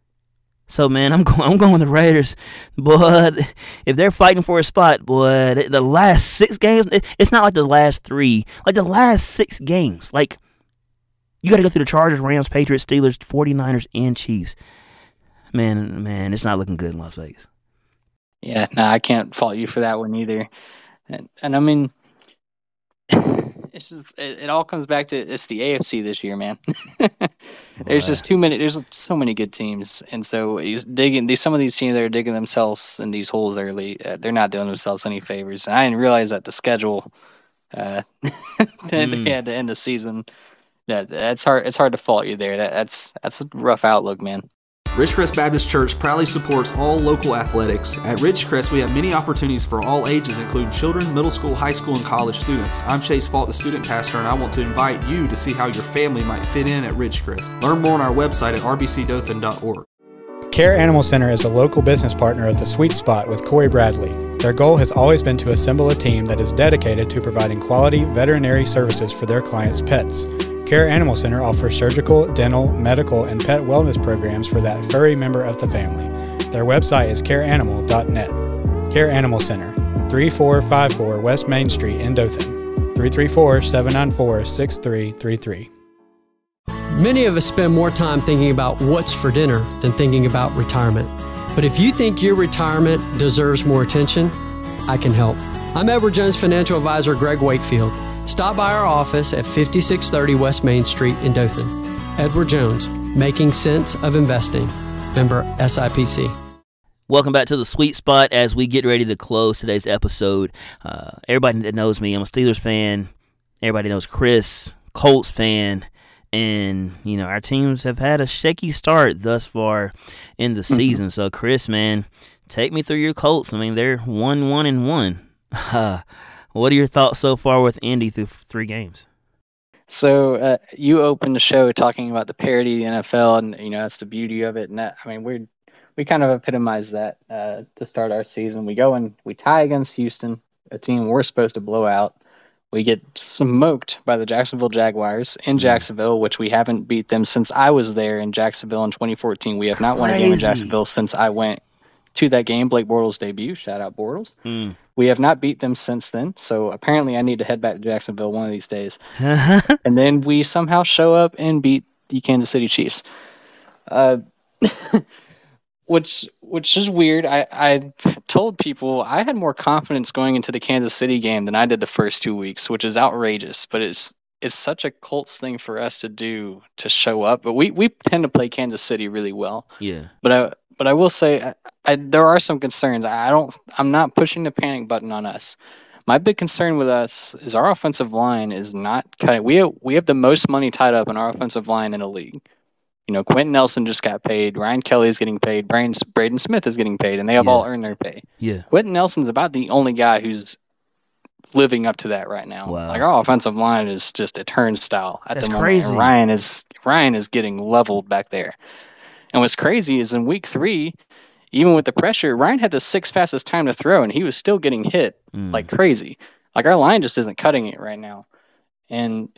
So, man, I'm going I'm going with the Raiders. But if they're fighting for a spot, boy, the last six games, it's not like the last three. Like the last six games. Like, you got to go through the Chargers, Rams, Patriots, Steelers, forty-niners, and Chiefs. Man, man, it's not looking good in Las Vegas. Yeah, no, I can't fault you for that one either. And, and I mean, it's just it, it all comes back to it's the A F C this year, man. There's Boy. just too many. There's so many good teams, and so he's digging. These some of these teams that are digging themselves in these holes early. Uh, they're not doing themselves any favors. And I didn't realize that the schedule uh, that Mm. they had to end the season. That that's hard. It's hard to fault you there. That that's that's a rough outlook, man. Ridgecrest Baptist Church proudly supports all local athletics. At Ridgecrest, we have many opportunities for all ages, including children, middle school, high school, and college students. I'm Chase Fault, the student pastor, and I want to invite you to see how your family might fit in at Ridgecrest. Learn more on our website at r b c dothan dot org. Care Animal Center is a local business partner of the Sweet Spot with Corey Bradley. Their goal has always been to assemble a team that is dedicated to providing quality veterinary services for their clients' pets. Care Animal Center offers surgical, dental, medical, and pet wellness programs for that furry member of the family. Their website is care animal dot net. Care Animal Center, thirty-four fifty-four West Main Street in Dothan, three three four, seven nine four, six three three three. Many of us spend more time thinking about what's for dinner than thinking about retirement. But if you think your retirement deserves more attention, I can help. I'm Edward Jones financial advisor Greg Wakefield. Stop by our office at fifty-six thirty West Main Street in Dothan. Edward Jones, making sense of investing. Member S I P C. Welcome back to the Sweet Spot as we get ready to close today's episode. Uh, everybody that knows me, I'm a Steelers fan. Everybody knows Chris, Colts fan. And, you know, our teams have had a shaky start thus far in the season. So, Chris, man, take me through your Colts. I mean, they're one, one, and one. What are your thoughts so far with Indy through three games? So uh, you opened the show talking about the parity of the N F L, and you know that's the beauty of it. And that, I mean, we we kind of epitomize that uh, to start our season. We go and we tie against Houston, a team we're supposed to blow out. We get smoked by the Jacksonville Jaguars in Jacksonville, which we haven't beat them since I was there in Jacksonville in twenty fourteen. We have not won a game in Crazy. Jacksonville since I went to that game, Blake Bortles' debut. Shout out Bortles. Mm. We have not beat them since then, so apparently I need to head back to Jacksonville one of these days. And then we somehow show up and beat the Kansas City Chiefs. Uh, which which is weird. I, I told people I had more confidence going into the Kansas City game than I did the first two weeks, which is outrageous. But it's it's such a Colts thing for us to do, to show up. But we, we tend to play Kansas City really well. Yeah. But I but I will say I, I, there are some concerns. I don't. I'm not pushing the panic button on us. My big concern with us is our offensive line is not cutting. We have, we have the most money tied up in our offensive line in the league. You know, Quentin Nelson just got paid. Ryan Kelly is getting paid. Braden, Braden Smith is getting paid, and they have Yeah. all earned their pay. Yeah. Quentin Nelson's about the only guy who's living up to that right now. Wow. Like our offensive line is just a turnstile at That's the moment. crazy. And Ryan is Ryan is getting leveled back there. And what's crazy is in week three, even with the pressure, Ryan had the sixth fastest time to throw, and he was still getting hit Mm. like crazy. Like our line just isn't cutting it right now. And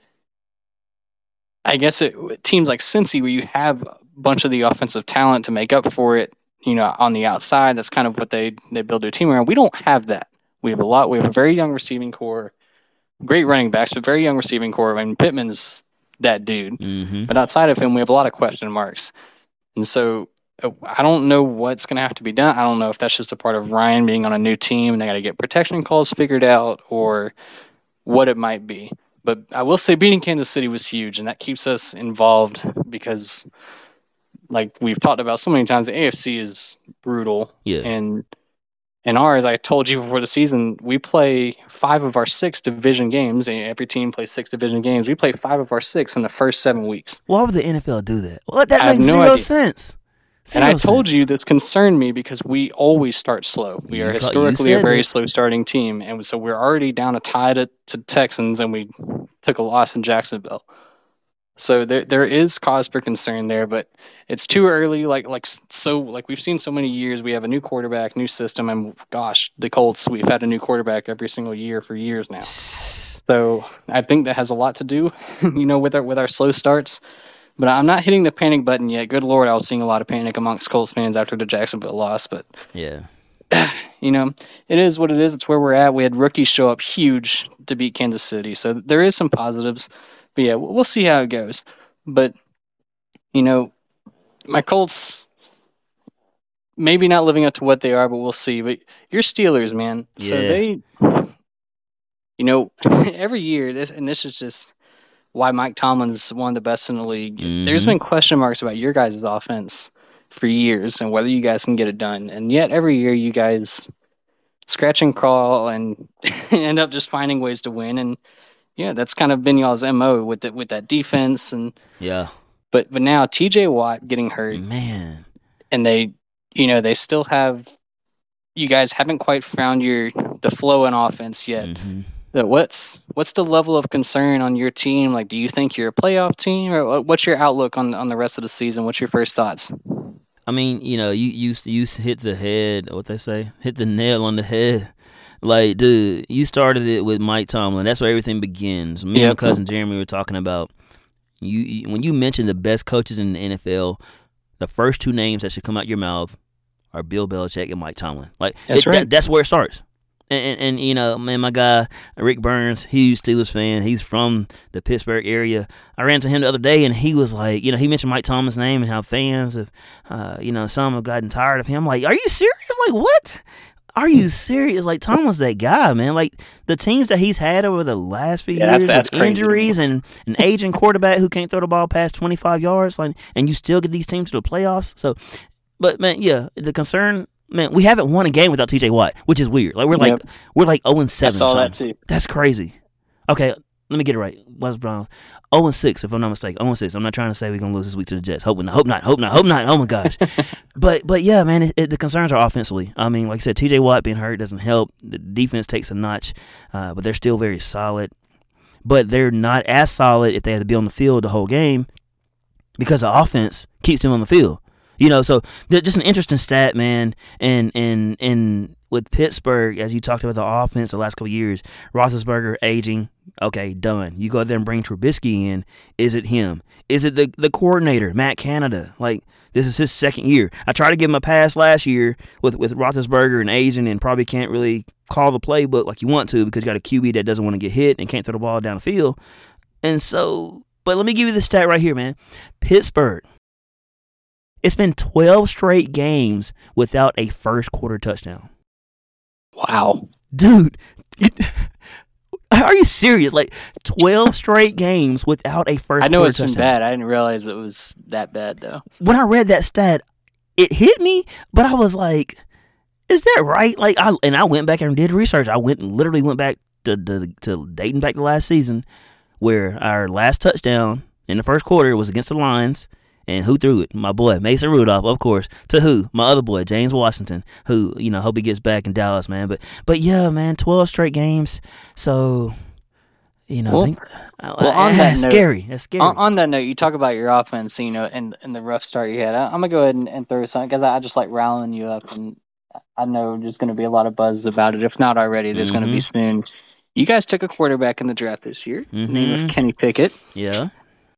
I guess it teams like Cincy, where you have a bunch of the offensive talent to make up for it, you know, on the outside, that's kind of what they they build their team around. We don't have that. We have a lot. We have a very young receiving core, great running backs, but very young receiving core. I mean, Pittman's that dude. Mm-hmm. But outside of him, we have a lot of question marks. And so uh, I don't know what's going to have to be done. I don't know if that's just a part of Ryan being on a new team and they got to get protection calls figured out or what it might be. But I will say beating Kansas City was huge, and that keeps us involved because, like we've talked about so many times, the A F C is brutal. Yeah. And in ours, I told you before the season, we play five of our six division games. And every team plays six division games. We play five of our six in the first seven weeks. Why would the N F L do that? Well, that I have makes no zero idea. sense. And I Zero told sense. you this concerned me because we always start slow. We You are ca- you historically a said very it. slow starting team. And so we're already down a tie to, to Texans, and we took a loss in Jacksonville. So there there is cause for concern there, but it's too early. Like like so like we've seen so many years. We have a new quarterback, new system, and gosh, the Colts, we've had a new quarterback every single year for years now. So I think that has a lot to do, you know, with our with our slow starts. But I'm not hitting the panic button yet. Good Lord, I was seeing a lot of panic amongst Colts fans after the Jacksonville loss. But Yeah. you know, it is what it is. It's where we're at. We had rookies show up huge to beat Kansas City, so there is some positives. But yeah, we'll see how it goes. But you know, my Colts maybe not living up to what they are, but we'll see. But your Steelers, man. So Yeah. they, you know, every year this, and this is just why Mike Tomlin's one of the best in the league. There's Mhm. been question marks about your guys' offense for years and whether you guys can get it done. And yet every year you guys scratch and crawl and end up just finding ways to win. And yeah, that's kind of been y'all's M O with the, with that defense. And Yeah. but but now T J Watt getting hurt, Man. and they, you know, they still have, you guys haven't quite found your the flow in offense yet. Mhm. So what's what's the level of concern on your team? Like, do you think you're a playoff team, or what- what's your outlook on on the rest of the season? What's your first thoughts? I mean, you know, you you you hit the head. What they say, hit the nail on the head. Like, dude, you started it with Mike Tomlin. That's where everything begins. Me and my Yep. cousin Jeremy were talking about you, you when you mention the best coaches in the N F L. The first two names that should come out your mouth are Bill Belichick and Mike Tomlin. Like, That's it- right. that- that's where it starts. And, and, and you know, man, my guy Rick Burns, huge Steelers fan. He's from the Pittsburgh area. I ran to him the other day, and he was like, you know, he mentioned Mike Tomlin's name and how fans have, uh, you know, some have gotten tired of him. Like, are you serious? Like, what? Are you serious? Like, Tomlin's that guy, man. Like, the teams that he's had over the last few Yeah, that's- years that's with crazy. injuries and an aging quarterback who can't throw the ball past twenty-five yards, like, and you still get these teams to the playoffs. So, but man, yeah, the concern, man, we haven't won a game without T J Watt, which is weird. Like, we're like Yep. we're like zero and I seven. saw or that something. too. That's crazy. Okay, let me get it right. What's Brown? zero and six, if I'm not mistaken. zero and six. I'm not trying to say we're gonna lose this week to the Jets. Hope not. Hope not. Hope not. Hope not. Oh my gosh. but but yeah, man, it, it, the concerns are offensively. I mean, like I said, T J Watt being hurt doesn't help. The defense takes a notch, uh, but they're still very solid. But they're not as solid if they have to be on the field the whole game because the offense keeps them on the field. You know, so th- just an interesting stat, man. And and and with Pittsburgh, as you talked about the offense the last couple of years, Roethlisberger aging. Okay, done. You go there and bring Trubisky in. Is it him? Is it the the coordinator, Matt Canada? Like, this is his second year. I tried to give him a pass last year with with Roethlisberger and aging, and probably can't really call the playbook like you want to because you got a Q B that doesn't want to get hit and can't throw the ball down the field. And so, but let me give you the stat right here, man. Pittsburgh. It's been twelve straight games without a first quarter touchdown. Wow. Dude, are you serious? Like, twelve straight games without a first I know quarter it's been touchdown. bad. I didn't realize it was that bad though. When I read that stat, it hit me, but I was like, is that right? Like, I and I went back and did research. I went literally went back to, to, to dating back to last season, where our last touchdown in the first quarter was against the Lions. And who threw it? My boy, Mason Rudolph, of course. To who? My other boy, James Washington, who, you know, hope he gets back in Dallas, man. But, but yeah, man, twelve straight games. So, you know, Well, I think, well, on that that's note- scary. That's scary. On, on that note, you talk about your offense, you know, and, and the rough start you had. I, I'm gonna go ahead and, and throw something because I just like riling you up, and I know there's gonna be a lot of buzz about it. If not already, there's gonna be soon. You guys took a quarterback in the draft this year, Mhm. name of Kenny Pickett. yeah.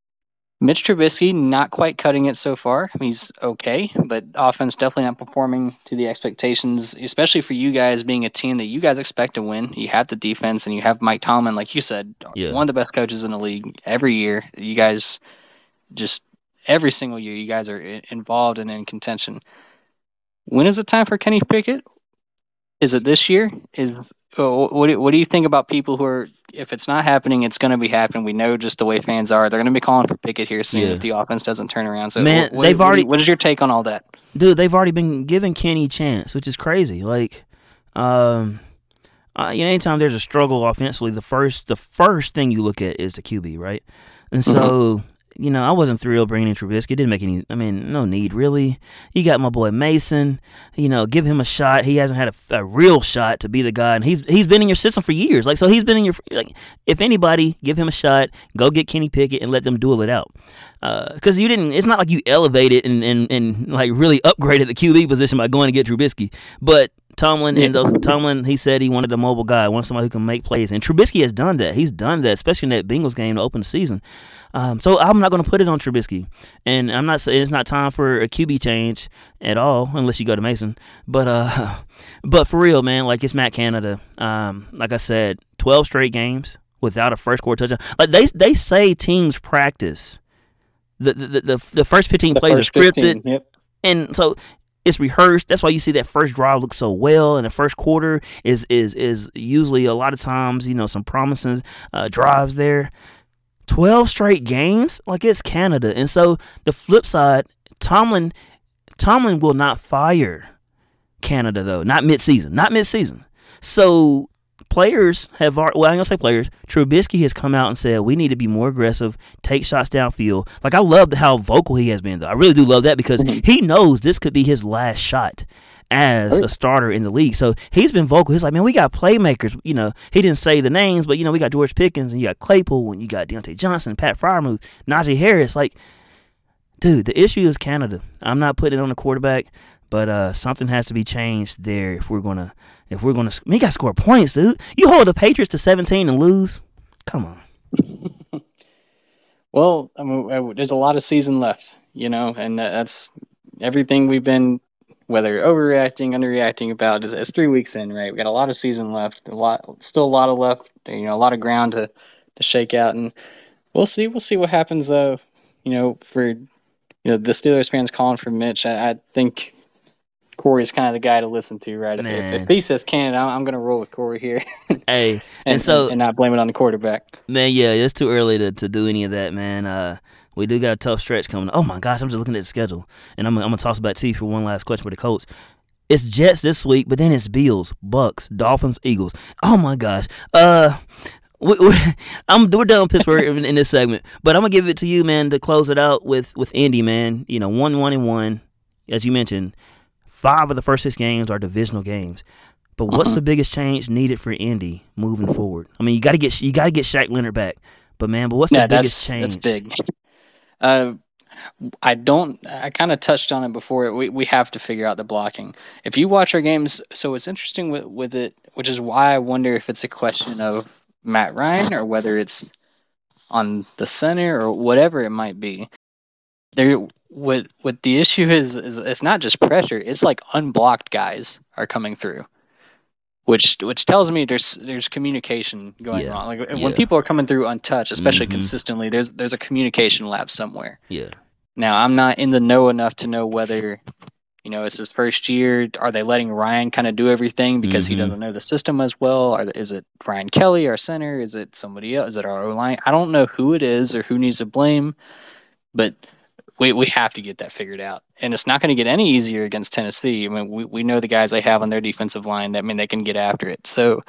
Mitch Trubisky not quite cutting it so far. He's okay, but offense definitely not performing to the expectations, especially for you guys being a team that you guys expect to win. You have the defense, and you have Mike Tomlin, like you said, Yeah. one of the best coaches in the league every year. You guys just every single year, you guys are i- involved and in contention. When is it time for Kenny Pickett? Is it this year? Is oh, what do, what do you think about people who are, if it's not happening, it's going to be happening. We know just the way fans are. They're going to be calling for Pickett here soon Yeah. if the offense doesn't turn around. So, Man, what, they've what, already- what is your take on all that? Dude, they've already been giving Kenny a chance, which is crazy. Like, um, uh, you know, anytime there's a struggle offensively, the first the first thing you look at is the Q B, right? And so, you know, I wasn't thrilled bringing in Trubisky. It didn't make any, I mean, no need, really. You got my boy Mason, you know, give him a shot. He hasn't had a, a real shot to be the guy, and he's he's been in your system for years. Like, so he's been in your, like, if anybody, give him a shot, go get Kenny Pickett and let them duel it out. Because uh, you didn't, it's not like you elevated and, and, and, like, really upgraded the Q B position by going to get Trubisky. But Tomlin and those Tomlin, he said he wanted a mobile guy, wanted somebody who can make plays, and Trubisky has done that. He's done that, especially in that Bengals game to open the season. Um, so I'm not going to put it on Trubisky, and I'm not saying it's not time for a Q B change at all, unless you go to Mason. But uh, but for real, man, like it's Matt Canada. Um, like I said, twelve straight games without a first quarter touchdown. Like they they say teams practice. The the the, the first fifteen The plays first are scripted, fifteen, Yep. and so it's rehearsed. That's why you see that first drive look so well, and the first quarter is is is usually a lot of times, you know, some promising uh, drives there. twelve straight games, like it's Canada, and so the flip side, Tomlin, Tomlin will not fire Canada though, not mid-season, not mid-season. So players have, well, I'm gonna say players. Trubisky has come out and said we need to be more aggressive, take shots downfield. Like I love how vocal he has been though. I really do love that because he knows this could be his last shot as a starter in the league. So he's been vocal. He's like, man, we got playmakers. You know, he didn't say the names, but you know, we got George Pickens and you got Claypool and you got Deontay Johnson, Pat Freiermuth, Najee Harris. Like, dude, the issue is Canada. I'm not putting it on the quarterback, but uh, something has to be changed there if we're gonna if we're gonna. We got to score points, dude. You hold the Patriots to seventeen and lose. Come on. Well, I mean, uh, there's a lot of season left, you know, and uh, that's everything we've been, whether overreacting, underreacting about, is, is three weeks in, right? We got a lot of season left, a lot, still a lot of left, you know, a lot of ground to, to shake out, and we'll see, we'll see what happens, though, you know, for, you know, the Steelers fans calling for Mitch. I, I think Corey's kind of the guy to listen to, right? If, if, if he says Canada, I'm, I'm going to roll with Corey here. Hey, and, and so and, and not blame it on the quarterback. Man, yeah, it's too early to, to do any of that, man. Uh, we do got a tough stretch coming. Oh my gosh, I'm just looking at the schedule, and I'm, I'm gonna toss it back to you for one last question for the Colts. It's Jets this week, but then it's Bills, Bucks, Dolphins, Eagles. Oh my gosh. Uh, we, we, I'm we're done with Pittsburgh in, in this segment, but I'm gonna give it to you, man, to close it out with with Indy, man. You know, one, one, and one, as you mentioned. Five of the first six games are divisional games. But what's Uh-huh. the biggest change needed for Indy moving forward? I mean, you got to get you got to get Shaq Leonard back. But man, but what's Yeah, the biggest that's change? that's big. Uh, I don't. I kind of touched on it before. We we have to figure out the blocking. If you watch our games, so it's interesting with with it, which is why I wonder if it's a question of Matt Ryan or whether it's on the center or whatever it might be. There, what what the issue is is it's not just pressure. It's like unblocked guys are coming through, which which tells me there's there's communication going Yeah. wrong. Like Yeah. when people are coming through untouched, especially Mhm. consistently, there's there's a communication lab somewhere. Yeah. Now I'm not in the know enough to know whether, you know, it's his first year. Are they letting Ryan kind of do everything because Mhm. he doesn't know the system as well? Or is it Ryan Kelly, our center? Is it somebody else? Is it our O line? I don't know who it is or who needs to blame, but we we have to get that figured out, and it's not going to get any easier against Tennessee. I mean, we we know the guys they have on their defensive line. That mean they can get after it. So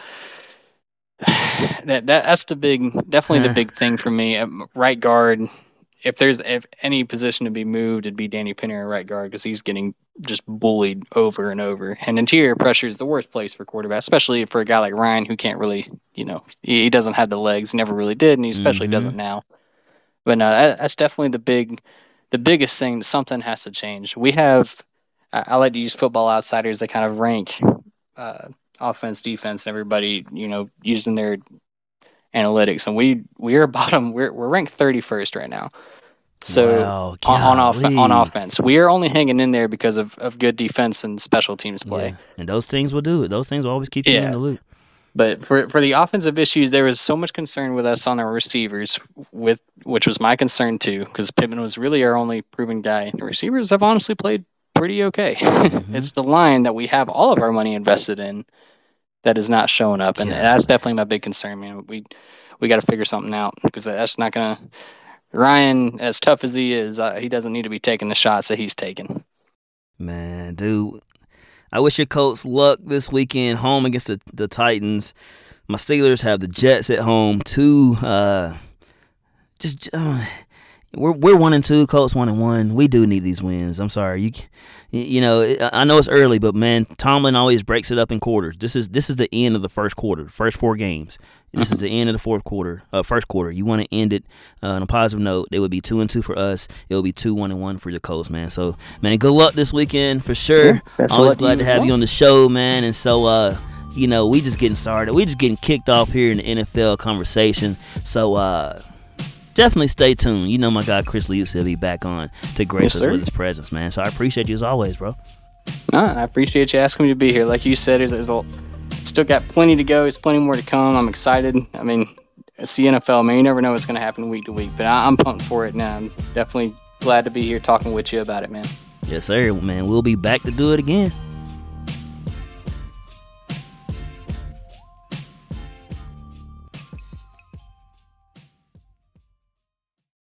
that, that that's the big, definitely the big thing for me. Um, right guard. If there's if any position to be moved, it'd be Danny Pinner at right guard because he's getting just bullied over and over. And interior pressure is the worst place for quarterback, especially for a guy like Ryan who can't really, you know, he, he doesn't have the legs, never really did, and he especially mm-hmm. doesn't now. But no, that, that's definitely the big, the biggest thing. Something has to change. We have, I, I like to use Football Outsiders. They kind of rank uh, offense, defense, and everybody, you know, using their analytics, and we we are bottom. We're we're ranked thirty-first right now. So wow, on on, off, on offense, we are only hanging in there because of, of good defense and special teams play. Yeah. And those things will do it. Those things will always keep you yeah. in the loop. But for for the offensive issues, there was so much concern with us on our receivers, with which was my concern too, because Pittman was really our only proven guy. The receivers have honestly played pretty okay. Mm-hmm. It's the line that we have all of our money invested in that is not showing up, and yeah. that's definitely my big concern, man. We we got to figure something out because that's not gonna. Ryan, as tough as he is, uh, he doesn't need to be taking the shots that he's taking. Man, dude, I wish your Colts luck this weekend home against the, the Titans. My Steelers have the Jets at home. Two, uh, just uh, we're we're one and two. Colts one and one. We do need these wins. I'm sorry, you you know I know it's early, but man, Tomlin always breaks it up in quarters. This is this is the end of the first quarter, first four games. This is the end of the fourth quarter, uh, first quarter. You want to end it uh, on a positive note. It would be two and two for us. It would be two one and one for the Colts, man. So, man, good luck this weekend for sure. Yeah, always glad to have want. you on the show, man. And so, uh, you know, we just getting started. We just getting kicked off here in the N F L conversation. So, uh, definitely stay tuned. You know, my guy Chris Liuzzi will be back on to grace yes, us with his presence, man. So I appreciate you as always, bro. No, I appreciate you asking me to be here. Like you said, there's a still got plenty to go. There's plenty more to come. I'm excited. I mean, it's the N F L, man. You never know what's going to happen week to week, but I, I'm pumped for it now. I'm definitely glad to be here talking with you about it, man. Yes, sir, man. We'll be back to do it again.